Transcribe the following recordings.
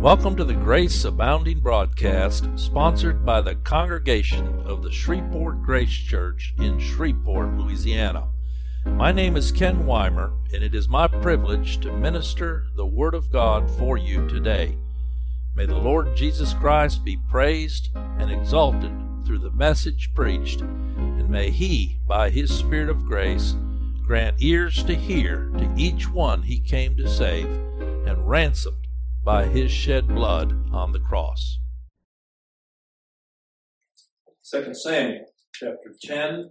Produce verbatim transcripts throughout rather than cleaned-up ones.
Welcome to the Grace Abounding broadcast, sponsored by the congregation of the Shreveport Grace Church in Shreveport, Louisiana. My name is Ken Weimer, and it is my privilege to minister the Word of God for you today. May the Lord Jesus Christ be praised and exalted through the message preached, and may He, by His Spirit of grace, grant ears to hear to each one He came to save, and ransomed by His shed blood on the cross. Second Samuel chapter ten,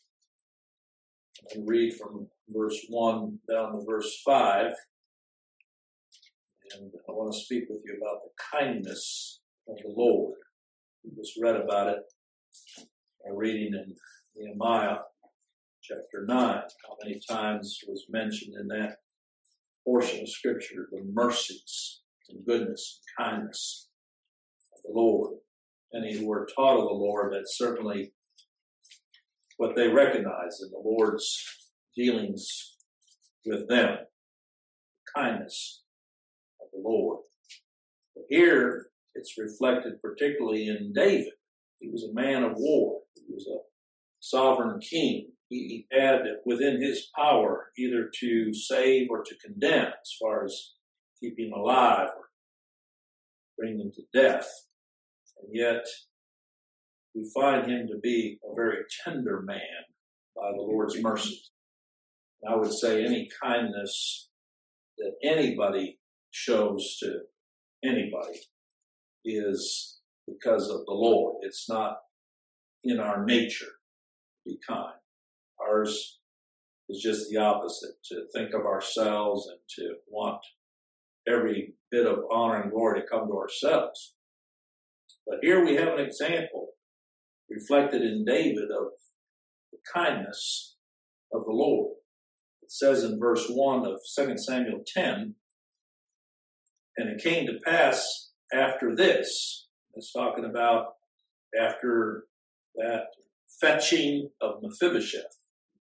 and read from verse one down to verse five. And I want to speak with you about the kindness of the Lord. We just read about it by reading in Nehemiah chapter nine. How many times was mentioned in that portion of Scripture the mercies and goodness and kindness of the Lord. Any who are taught of the Lord, that's certainly what they recognize in the Lord's dealings with them. The kindness of the Lord. But here it's reflected particularly in David. He was a man of war. He was a sovereign king. He had within his power either to save or to condemn as far as keep him alive or bring him to death. And yet, we find him to be a very tender man by the Lord's mercy. And I would say any kindness that anybody shows to anybody is because of the Lord. It's not in our nature to be kind. Ours is just the opposite, to think of ourselves and to want every bit of honor and glory to come to ourselves. But here we have an example reflected in David of the kindness of the Lord. It says in verse one of Second Samuel ten, and it came to pass after this, it's talking about after that fetching of Mephibosheth,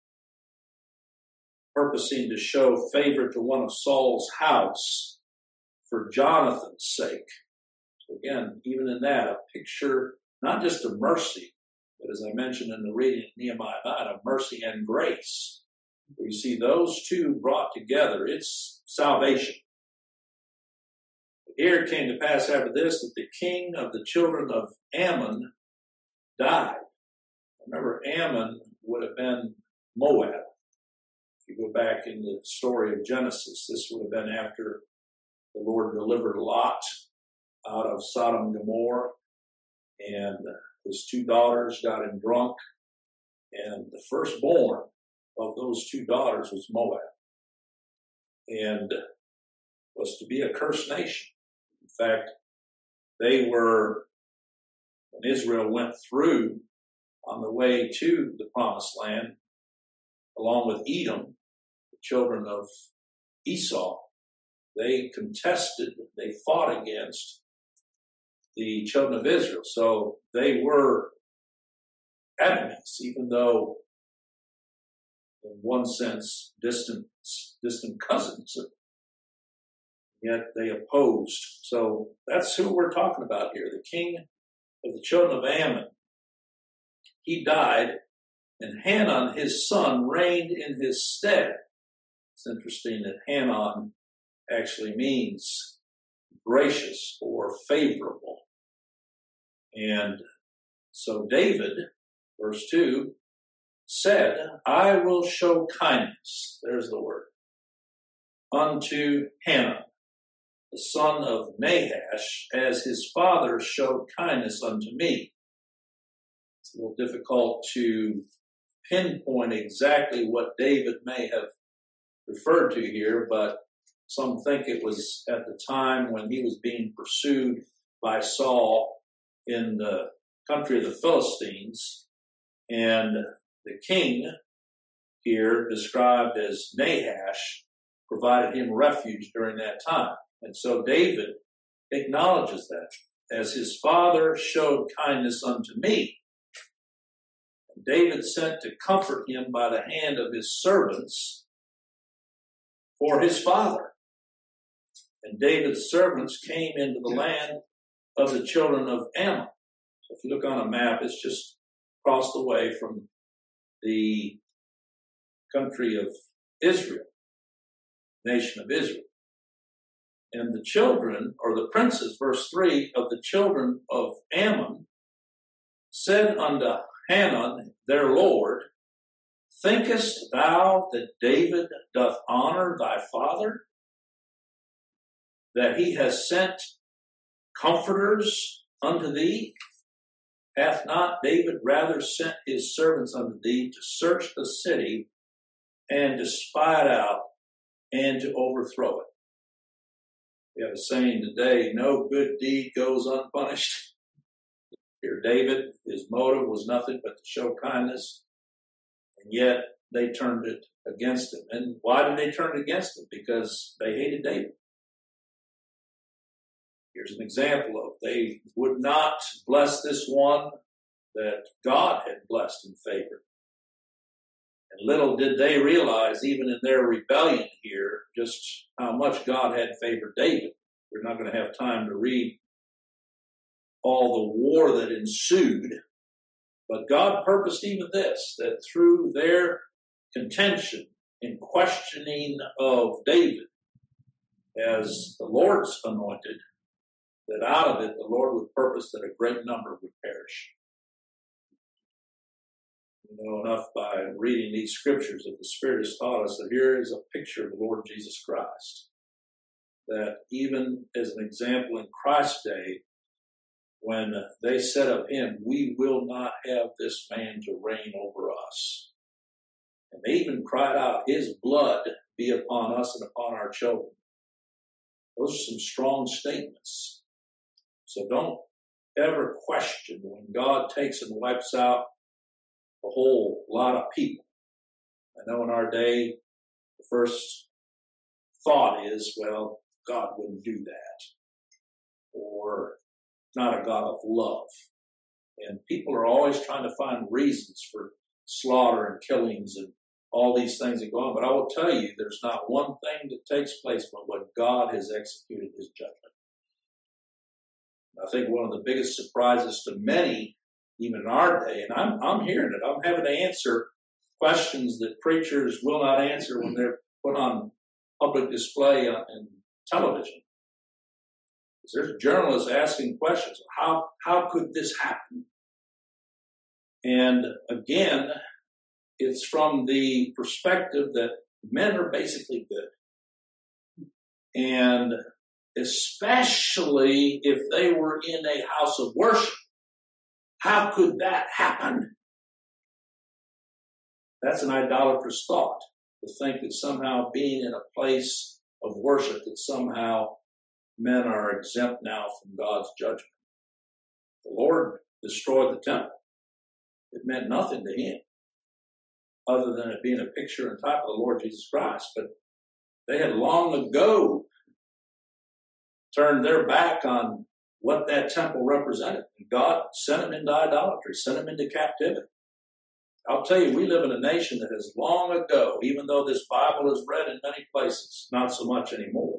purposing to show favor to one of Saul's house for Jonathan's sake. So again, even in that, a picture, not just of mercy, but as I mentioned in the reading of Nehemiah nine, of mercy and grace. We see those two brought together. It's salvation. Here it came to pass after this that the king of the children of Ammon died. Remember, Ammon would have been Moab. If you go back in the story of Genesis, this would have been after the Lord delivered Lot out of Sodom and Gomorrah, and his two daughters got him drunk, and the firstborn of those two daughters was Moab, and was to be a cursed nation. In fact, they were, when Israel went through on the way to the promised land, along with Edom, the children of Esau, they contested, they fought against the children of Israel. So they were enemies, even though in one sense distant, distant cousins, yet they opposed. So that's who we're talking about here. The king of the children of Ammon, he died, and Hanun, his son, reigned in his stead. It's interesting that Hanun actually means gracious or favorable. And so David, verse two, said, I will show kindness, there's the word, unto Hanun, the son of Nahash, as his father showed kindness unto me. It's a little difficult to pinpoint exactly what David may have referred to here, but some think it was at the time when he was being pursued by Saul in the country of the Philistines, and the king here, described as Nahash, provided him refuge during that time. And so David acknowledges that, as his father showed kindness unto me. And David sent to comfort him by the hand of his servants for his father. And David's servants came into the land of the children of Ammon. So if you look on a map, it's just across the way from the country of Israel, nation of Israel. And the children, or the princes, verse three, of the children of Ammon said unto Hanun, their lord, thinkest thou that David doth honor thy father, that he has sent comforters unto thee? Hath not David rather sent his servants unto thee to search the city and to spy it out and to overthrow it? We have a saying today, no good deed goes unpunished. Here David, his motive was nothing but to show kindness, and yet they turned it against him. And why did they turn it against him? Because they hated David. Here's an example of they would not bless this one that God had blessed and favored. And little did they realize, even in their rebellion here, just how much God had favored David. We're not going to have time to read all the war that ensued, but God purposed even this, that through their contention and questioning of David as the Lord's anointed, that out of it the Lord would purpose that a great number would perish. You know enough by reading these scriptures that the Spirit has taught us that here is a picture of the Lord Jesus Christ. That even as an example in Christ's day, when they said of him, we will not have this man to reign over us. And they even cried out, his blood be upon us and upon our children. Those are some strong statements. So don't ever question when God takes and wipes out a whole lot of people. I know in our day, the first thought is, well, God wouldn't do that. Or not a God of love. And people are always trying to find reasons for slaughter and killings and all these things that go on. But I will tell you, there's not one thing that takes place but when God has executed his judgment. I think one of the biggest surprises to many, even in our day, and I'm, I'm hearing it, I'm having to answer questions that preachers will not answer when they're put on public display on, in television. There's journalists asking questions. How, how could this happen? And again, it's from the perspective that men are basically good. And especially if they were in a house of worship, how could that happen? That's an idolatrous thought, to think that somehow being in a place of worship, that somehow men are exempt now from God's judgment. The Lord destroyed the temple. It meant nothing to him, other than it being a picture and type of the Lord Jesus Christ. But they had long ago turned their back on what that temple represented. And God sent them into idolatry, sent them into captivity. I'll tell you, we live in a nation that has long ago, even though this Bible is read in many places, not so much anymore,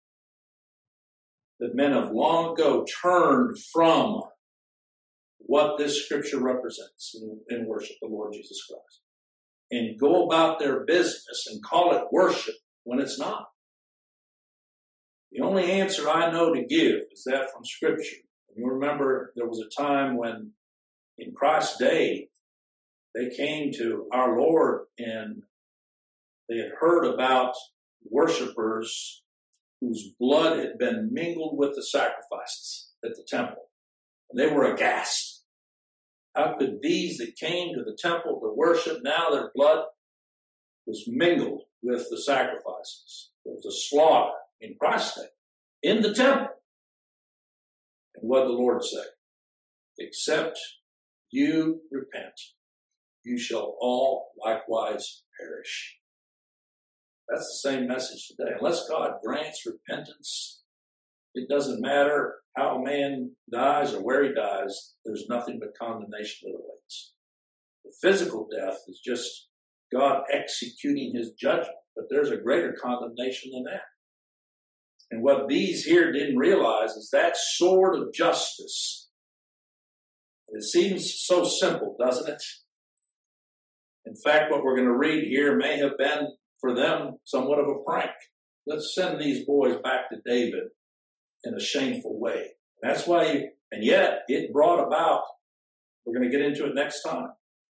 that men have long ago turned from what this scripture represents in, in worship the Lord Jesus Christ and go about their business and call it worship when it's not. The only answer I know to give is that from scripture. And you remember there was a time when in Christ's day, they came to our Lord and they had heard about worshipers whose blood had been mingled with the sacrifices at the temple. And they were aghast. How could these that came to the temple to worship, now their blood was mingled with the sacrifices? There was a slaughter in Christ's day, in the temple. And what did the Lord say? Except you repent, you shall all likewise perish. That's the same message today. Unless God grants repentance, it doesn't matter how a man dies or where he dies, there's nothing but condemnation that awaits. The physical death is just God executing his judgment, but there's a greater condemnation than that. And what these here didn't realize is that sword of justice. It seems so simple, doesn't it? In fact, what we're going to read here may have been for them somewhat of a prank. Let's send these boys back to David in a shameful way. That's why, you, and yet it brought about, we're going to get into it next time.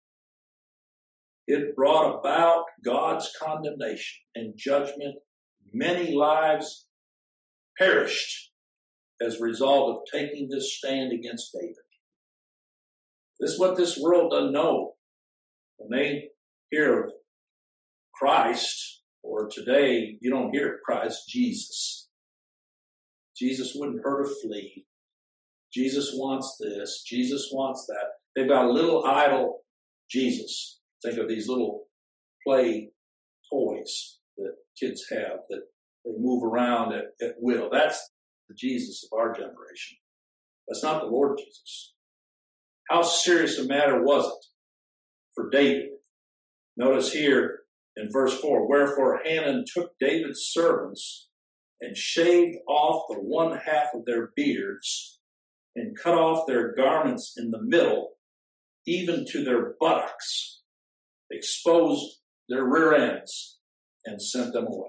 It brought about God's condemnation and judgment. Many lives perished as a result of taking this stand against David. This is what this world doesn't know. When they hear of Christ, or today you don't hear of Christ, Jesus. Jesus wouldn't hurt a flea. Jesus wants this. Jesus wants that. They've got a little idol Jesus. Think of these little play toys that kids have that they move around at, at will. That's the Jesus of our generation. That's not the Lord Jesus. How serious a matter was it for David? Notice here in verse four, wherefore Hanun took David's servants and shaved off the one half of their beards and cut off their garments in the middle, even to their buttocks, exposed their rear ends, and sent them away.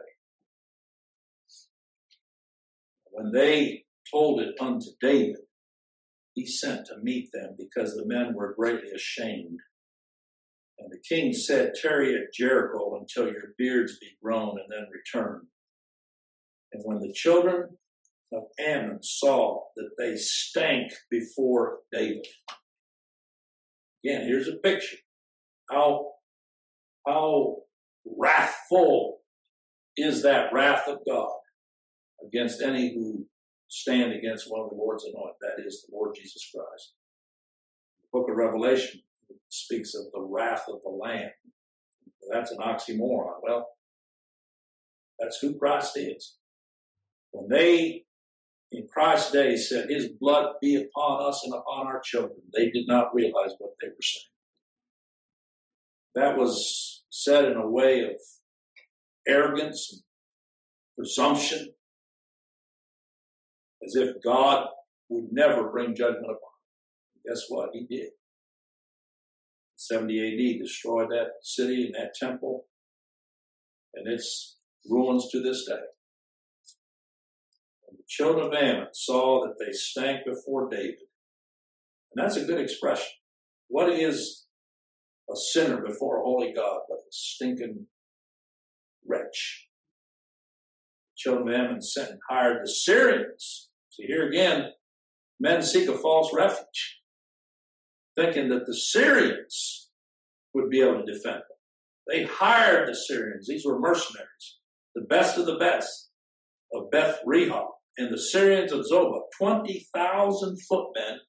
When they told it unto David, he sent to meet them, because the men were greatly ashamed. And the king said, tarry at Jericho until your beards be grown, and then return. And when the children of Ammon saw that they stank before David. Again, here's a picture. How, how wrathful is that wrath of God against any who stand against one of the Lord's anointed, that is the Lord Jesus Christ. The book of Revelation speaks of the wrath of the Lamb. That's an oxymoron. Well, that's who Christ is. When they, in Christ's day, said, his blood be upon us and upon our children, they did not realize what they were saying. That was said in a way of arrogance and presumption, as if God would never bring judgment upon them. Guess what? He did. seventy A D destroyed that city and that temple, and its ruins to this day. And the children of Ammon saw that they stank before David. And that's a good expression. What is a sinner before a holy God but a stinking wretch? The children of Ammon sent and hired the Syrians. So here again, men seek a false refuge, thinking that the Syrians would be able to defend them. They hired the Syrians. These were mercenaries, the best of the best of Beth Rehob and the Syrians of Zobah, twenty thousand footmen,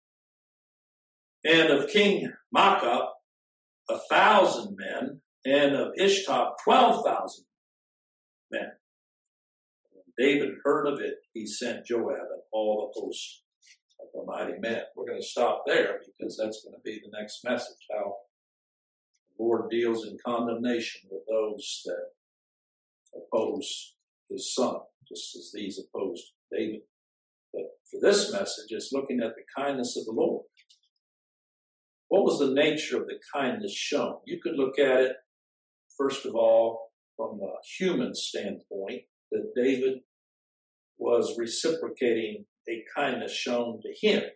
and of King Maacah, a thousand men, and of Ishtab, twelve thousand men. David heard of it, he sent Joab and all the host of the mighty men. We're going to stop there because that's going to be the next message, how the Lord deals in condemnation with those that oppose his son, just as these opposed David. But for this message, it's looking at the kindness of the Lord. What was the nature of the kindness shown? You could look at it, first of all, from a human standpoint, that David was reciprocating a kindness shown to him.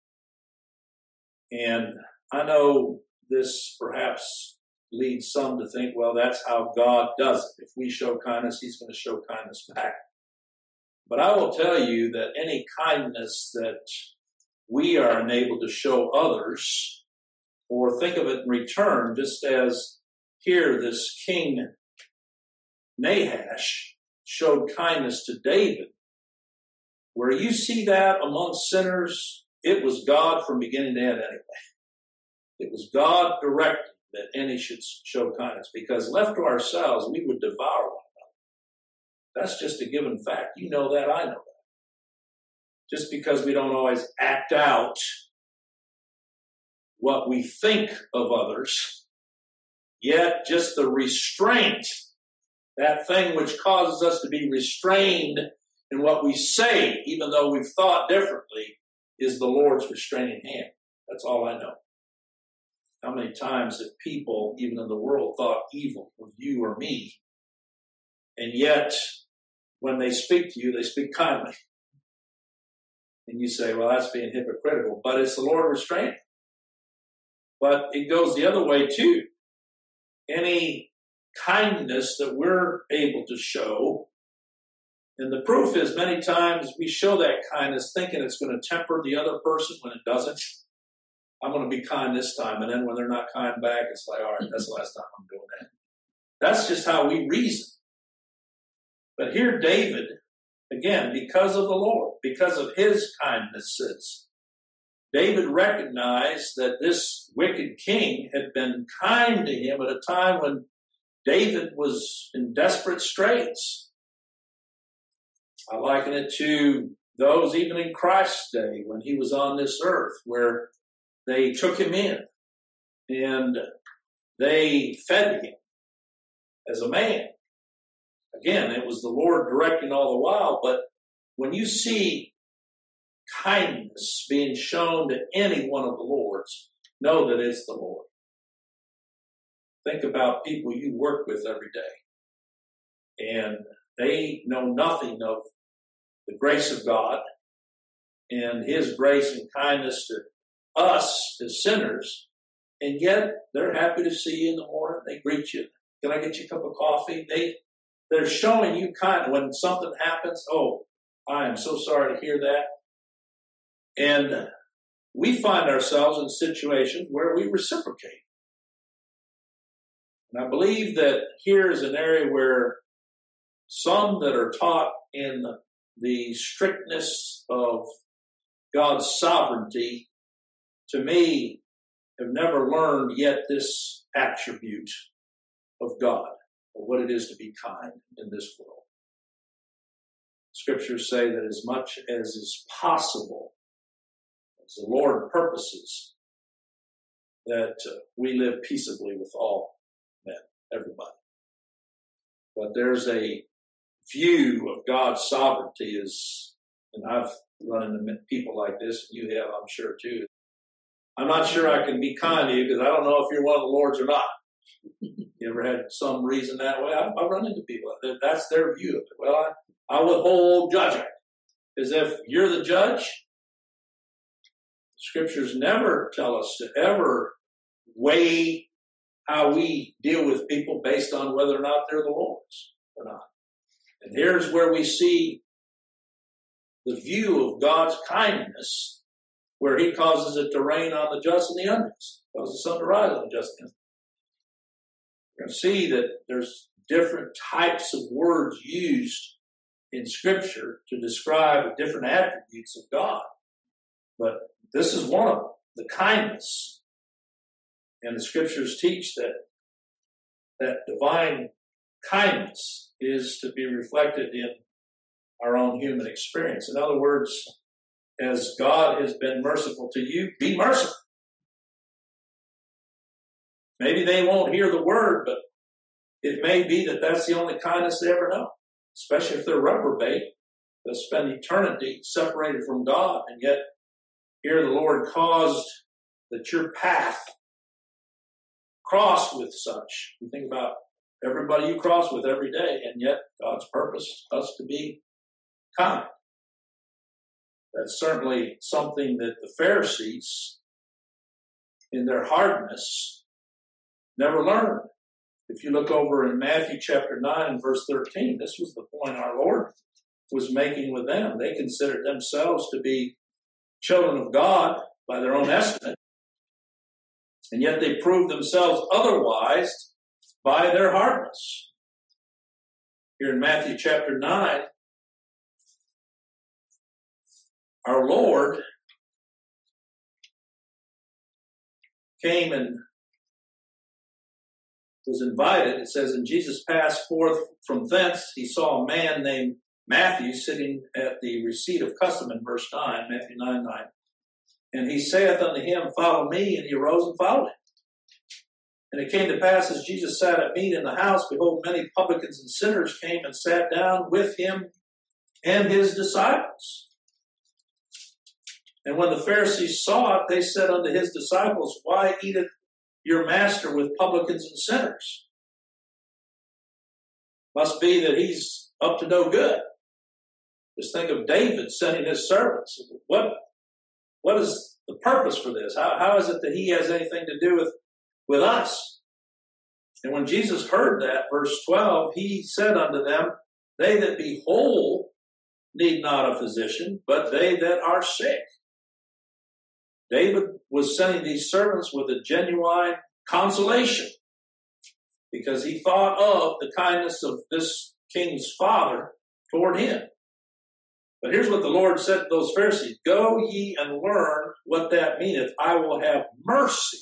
And I know this perhaps leads some to think, well, that's how God does it. If we show kindness, he's going to show kindness back. But I will tell you that any kindness that we are enabled to show others, or think of it in return, just as here this King Nahash showed kindness to David, where you see that among sinners, it was God from beginning to end anyway. It was God directing that any should show kindness, because left to ourselves, we would devour one another. That's just a given fact. You know that, I know that. Just because we don't always act out what we think of others, yet just the restraint, that thing which causes us to be restrained and what we say, even though we've thought differently, is the Lord's restraining hand. That's all I know. How many times have people, even in the world, thought evil of you or me, and yet when they speak to you, they speak kindly. And you say, well, that's being hypocritical, but it's the Lord restraining. But it goes the other way too. Any kindness that we're able to show, and the proof is many times we show that kindness thinking it's going to temper the other person when it doesn't. I'm going to be kind this time, and then when they're not kind back, it's like, all right, that's the last time I'm doing that. That's just how we reason. But here David, again, because of the Lord, because of his kindnesses, David recognized that this wicked king had been kind to him at a time when David was in desperate straits. I liken it to those even in Christ's day when he was on this earth, where they took him in and they fed him as a man. Again, it was the Lord directing all the while, but when you see kindness being shown to any one of the Lord's, know that it's the Lord. Think about people you work with every day, and they know nothing of the grace of God and his grace and kindness to us as sinners, and yet they're happy to see you in the morning. They greet you. Can I get you a cup of coffee? They, they're showing you kind. When something happens, oh, I am so sorry to hear that. And we find ourselves in situations where we reciprocate. And I believe that here is an area where some that are taught in the strictness of God's sovereignty, to me, have never learned yet this attribute of God, of what it is to be kind in this world. Scriptures say that as much as is possible, as the Lord purposes, that uh, we live peaceably with all men, everybody. But there's a view of God's sovereignty is, and I've run into people like this, and you have, I'm sure, too. I'm not sure I can be kind to you because I don't know if you're one of the Lord's or not. You ever had some reason that way? I've, I've run into people. That's their view of it. Well, I, I withhold judgment as if you're the judge. Scriptures never tell us to ever weigh how we deal with people based on whether or not they're the Lord's or not. And here's where we see the view of God's kindness, where he causes it to rain on the just and the unjust, causes the sun to rise on the just and the unjust. You're going to see that there's different types of words used in Scripture to describe different attributes of God. But this is one of them, the kindness. And the Scriptures teach that that divine kindness is to be reflected in our own human experience. In other words, as God has been merciful to you, be merciful. Maybe they won't hear the word, but it may be that that's the only kindness they ever know. Especially if they're reprobate, they'll spend eternity separated from God, and yet here the Lord caused that your path cross with such. You think about everybody you cross with every day, and yet God's purpose us to be kind. That's certainly something that the Pharisees, in their hardness, never learned. If you look over in Matthew chapter nine and verse thirteen, this was the point our Lord was making with them. They considered themselves to be children of God by their own estimate, and yet they proved themselves otherwise by their hardness. Here in Matthew chapter nine, our Lord came and was invited. It says, and Jesus passed forth from thence. He saw a man named Matthew sitting at the receipt of custom in verse nine, Matthew nine, nine. And he saith unto him, follow me. And he arose and followed him. And it came to pass, as Jesus sat at meat in the house, behold, many publicans and sinners came and sat down with him and his disciples. And when the Pharisees saw it, they said unto his disciples, why eateth your master with publicans and sinners? Must be that he's up to no good. Just think of David sending his servants. What, what is the purpose for this? How, how is it that he has anything to do with, with us? And when Jesus heard that, verse twelve, he said unto them, they that be whole need not a physician, but they that are sick. David was sending these servants with a genuine consolation because he thought of the kindness of this king's father toward him. But here's what the Lord said to those Pharisees. Go ye and learn what that meaneth. I will have mercy.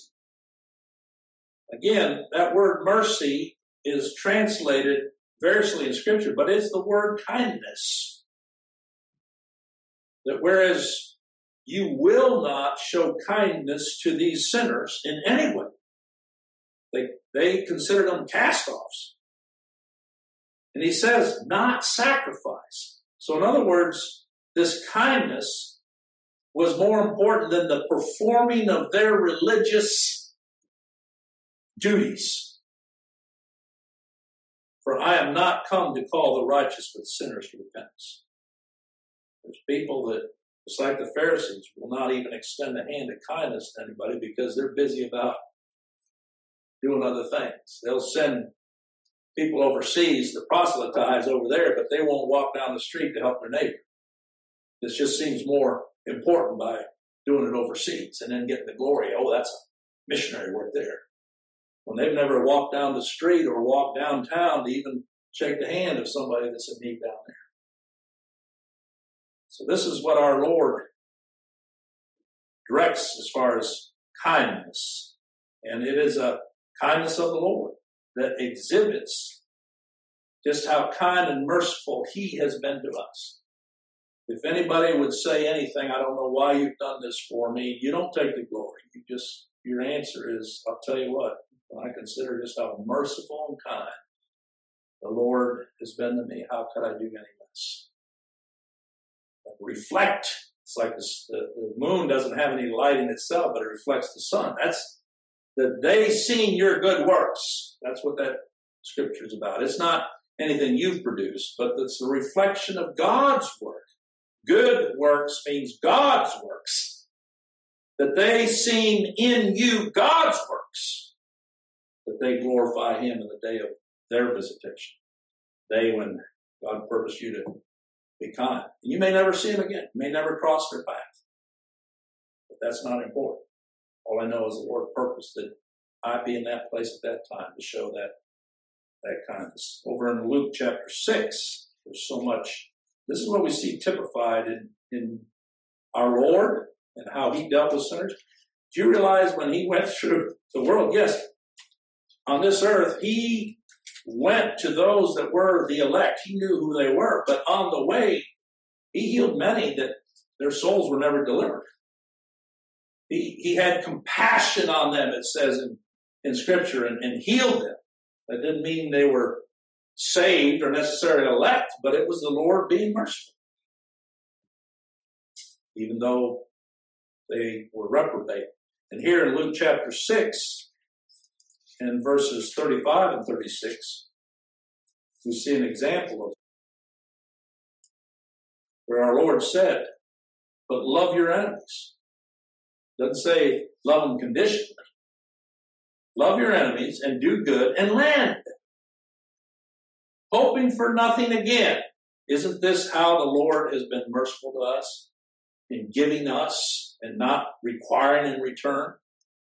Again, that word mercy is translated variously in Scripture, but it's the word kindness. That whereas you will not show kindness to these sinners in any way. They, they consider them cast-offs. And he says, not sacrifice. So in other words, this kindness was more important than the performing of their religious duties. For I am not come to call the righteous, but sinners to repentance. There's people that, just like the Pharisees, will not even extend a hand of kindness to anybody because they're busy about doing other things. They'll send people overseas to proselytize over there, but they won't walk down the street to help their neighbor. This just seems more important by doing it overseas and then getting the glory. Oh, that's a missionary work there. When they've never walked down the street or walked downtown to even shake the hand of somebody that's in need down there. So this is what our Lord directs as far as kindness. And it is a kindness of the Lord that exhibits just how kind and merciful he has been to us. If anybody would say anything, I don't know why you've done this for me, you don't take the glory. You just, your answer is, I'll tell you what, when I consider just how merciful and kind the Lord has been to me, how could I do any less? Reflect. It's like the, the, the moon doesn't have any light in itself, but it reflects the sun. That's that they seen your good works. That's what that scripture is about. It's not anything you've produced, but it's the reflection of God's work. Good works means God's works. That they seen in you God's works. That they glorify him in the day of their visitation. Day when God purposed you to be kind. And you may never see him again. You may never cross their path. But that's not important. All I know is the Lord purposed that I be in that place at that time to show that, that kindness. Over in Luke chapter six, there's so much. This is what we see typified in, in our Lord and how he dealt with sinners. Do you realize when he went through the world, yes, on this earth, he went to those that were the elect. He knew who they were. But on the way, he healed many that their souls were never delivered. He, he had compassion on them, it says in, in Scripture, and, and healed them. That didn't mean they were saved or necessarily elect, but it was the Lord being merciful. Even though they were reprobate. And here in Luke chapter six, in verses thirty-five and thirty-six, we see an example of where our Lord said, but love your enemies. Doesn't say love them conditionally. Love your enemies and do good and lend. Hoping for nothing again. Isn't this how the Lord has been merciful to us in giving us and not requiring in return?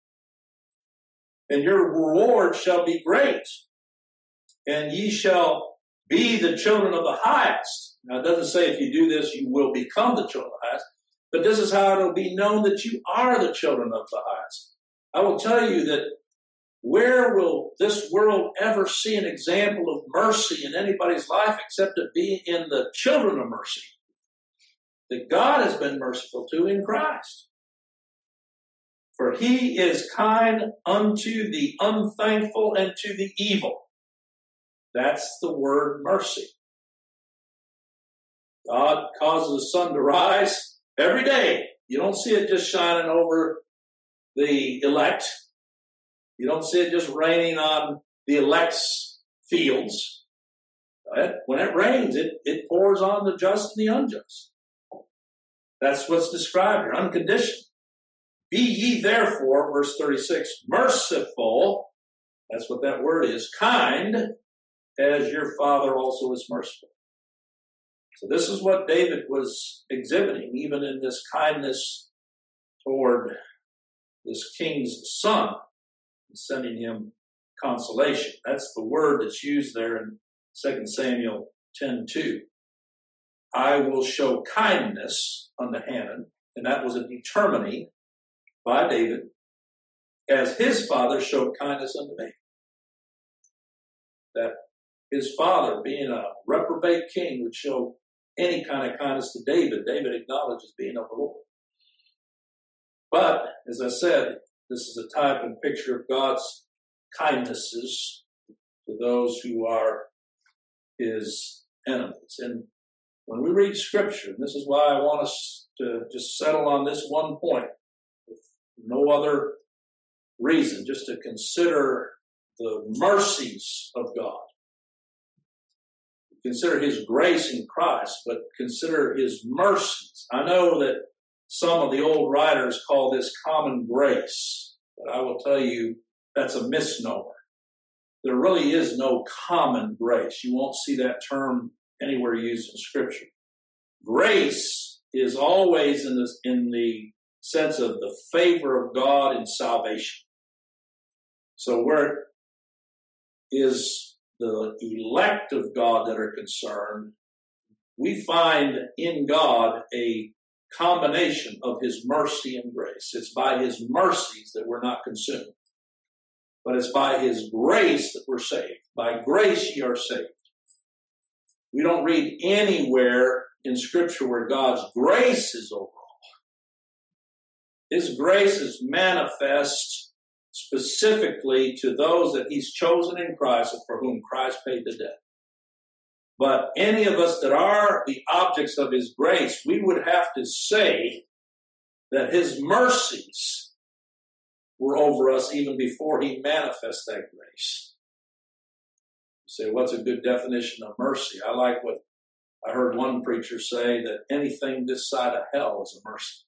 And your reward shall be great, and ye shall be the children of the highest. Now, it doesn't say if you do this, you will become the children of the highest, but this is how it will be known that you are the children of the highest. I will tell you that where will this world ever see an example of mercy in anybody's life except to be in the children of mercy that God has been merciful to in Christ? For he is kind unto the unthankful and to the evil. That's the word mercy. God causes the sun to rise every day. You don't see it just shining over the elect. You don't see it just raining on the elect's fields. Right? When it rains, it, it pours on the just and the unjust. That's what's described here, unconditional. Be ye therefore, verse thirty-six, merciful. That's what that word is. Kind, as your Father also is merciful. So this is what David was exhibiting, even in this kindness toward this king's son, sending him consolation. That's the word that's used there in Second Samuel ten two. I will show kindness unto Hanun, and that was a determining by David, as his father showed kindness unto me. That his father, being a reprobate king, would show any kind of kindness to David. David acknowledges being of the Lord. But, as I said, this is a type and picture of God's kindnesses to those who are his enemies. And when we read Scripture, and this is why I want us to just settle on this one point, with no other reason, just to consider the mercies of God. Consider his grace in Christ, but consider his mercies. I know that some of the old writers call this common grace, but I will tell you that's a misnomer. There really is no common grace. You won't see that term anywhere used in Scripture. Grace is always in the, in the sense of the favor of God in salvation. So where it is the elect of God that are concerned, we find in God a combination of his mercy and grace. It's by his mercies that we're not consumed, but it's by his grace that we're saved. By grace ye are saved. We don't read anywhere in Scripture where God's grace is overall. His grace is manifest specifically to those that he's chosen in Christ and for whom Christ paid the debt. But any of us that are the objects of his grace, we would have to say that his mercies were over us even before he manifests that grace. You say, what's a good definition of mercy? I like what I heard one preacher say, that anything this side of hell is a mercy.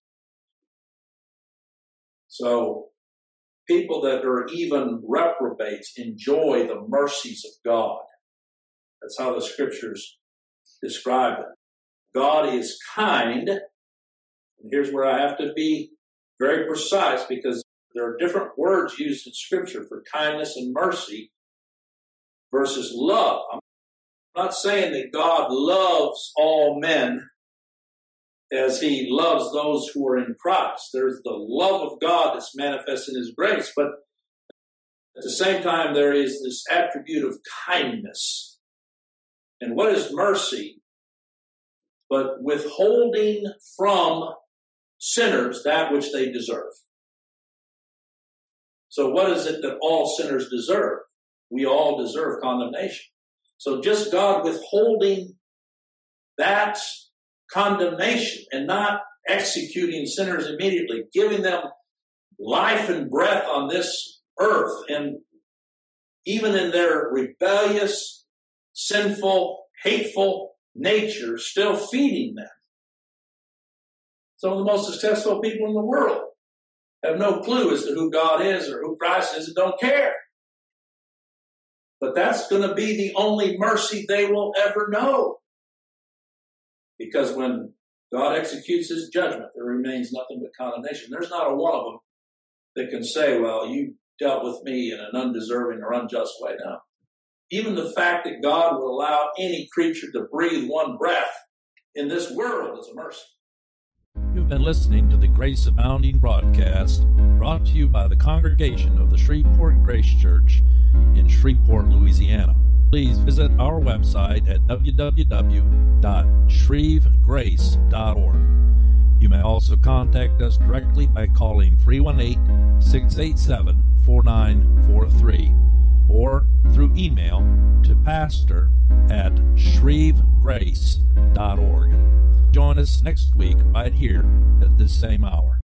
So, people that are even reprobates enjoy the mercies of God. That's how the Scriptures describe it. God is kind. And here's where I have to be very precise, because there are different words used in Scripture for kindness and mercy versus love. I'm not saying that God loves all men as he loves those who are in Christ. There's the love of God that's manifest in his grace, but at the same time, there is this attribute of kindness. And what is mercy? But withholding from sinners that which they deserve. So what is it that all sinners deserve? We all deserve condemnation. So just God withholding that condemnation and not executing sinners immediately, giving them life and breath on this earth, and even in their rebellious, sinful, hateful nature, still feeding them. Some of the most successful people in the world have no clue as to who God is or who Christ is and don't care. But that's going to be the only mercy they will ever know. Because when God executes his judgment, there remains nothing but condemnation. There's not a one of them that can say, well, you dealt with me in an undeserving or unjust way. Now, even the fact that God would allow any creature to breathe one breath in this world is a mercy. You've been listening to the Grace Abounding broadcast, brought to you by the congregation of the Shreveport Grace Church in Shreveport, Louisiana. Please visit our website at w w w dot shreve grace dot org. You may also contact us directly by calling three one eight, six eight seven, four nine four three. or through email to pastor at shreve grace dot org. Join us next week right here at this same hour.